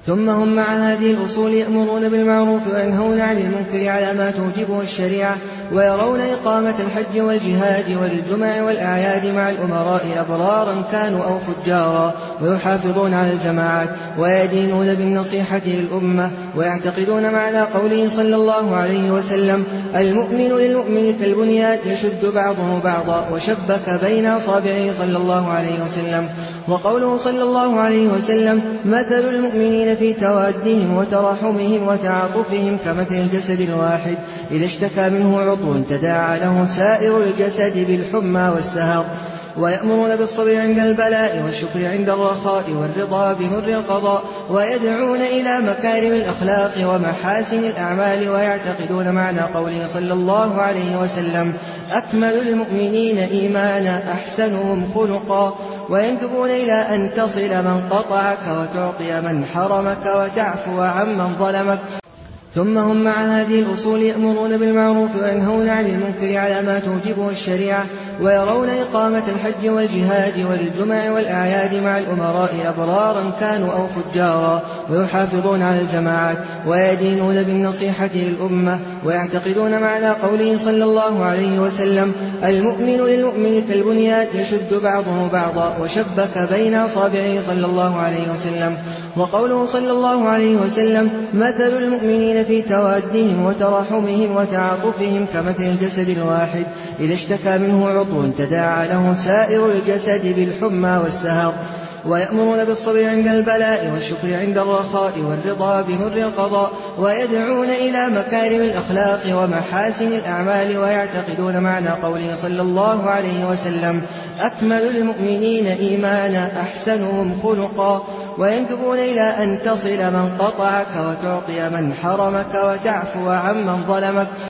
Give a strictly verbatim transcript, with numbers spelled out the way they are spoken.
ثم هم مع هذه الأصول يأمرون بالمعروف وينهون عن المنكر على ما توجبه الشريعة، ويرون إقامة الحج والجهاد والجمع والأعياد مع الأمراء أبرارا كانوا أو فجارا، ويحافظون على الجماعات ويدينون بالنصيحة للأمة، ويعتقدون معنى قوله صلى الله عليه وسلم: المؤمن للمؤمن كالبنيان يشد بعضه بعضا، وشبك بين أصابعه صلى الله عليه وسلم. وقوله صلى الله عليه وسلم: مثل المؤمنين في توادهم وتراحمهم وتعاطفهم كمثل الجسد الواحد إذا اشتكى منه عضو تداعى له سائر الجسد بالحمى والسهر. ويأمرون بالصبر عند البلاء والشكر عند الرخاء والرضا بمر القضاء، ويدعون إلى مكارم الأخلاق ومحاسن الأعمال، ويعتقدون معنى قوله صلى الله عليه وسلم: أكمل المؤمنين إيمانا أحسنهم خلقا، ويندبون إلى أن تصل من قطعك وتعطي من حرمك وتعفو عمن ظلمك. ثم هم مع هذه الأصول يأمرون بالمعروف وينهون عن المنكر على ما توجبه الشريعة، ويرون إقامة الحج والجهاد والجمع والأعياد مع الأمراء أبرارا كانوا أو فجارا، ويحافظون على الجماعات ويدينون بالنصيحة للأمة، ويعتقدون معنى قوله صلى الله عليه وسلم: المؤمن للمؤمن كالبنيان يشد بعضه بعضا، وشبك بين أصابعه صلى الله عليه وسلم. وقوله صلى الله عليه وسلم: مثل المؤمنين في توادهم وتراحمهم وتعاطفهم كمثل الجسد الواحد إذا اشتكى منه عضو تداعى له سائر الجسد بالحمى والسهر. ويأمرون بالصبر عند البلاء والشكر عند الرخاء والرضا بمر القضاء، ويدعون إلى مكارم الأخلاق ومحاسن الأعمال، ويعتقدون معنى قوله صلى الله عليه وسلم: أكمل المؤمنين إيمانا أحسنهم خلقا، ويندبون إلى أن تصل من قطعك وتعطي من حرمك وتعفو عمن ظلمك.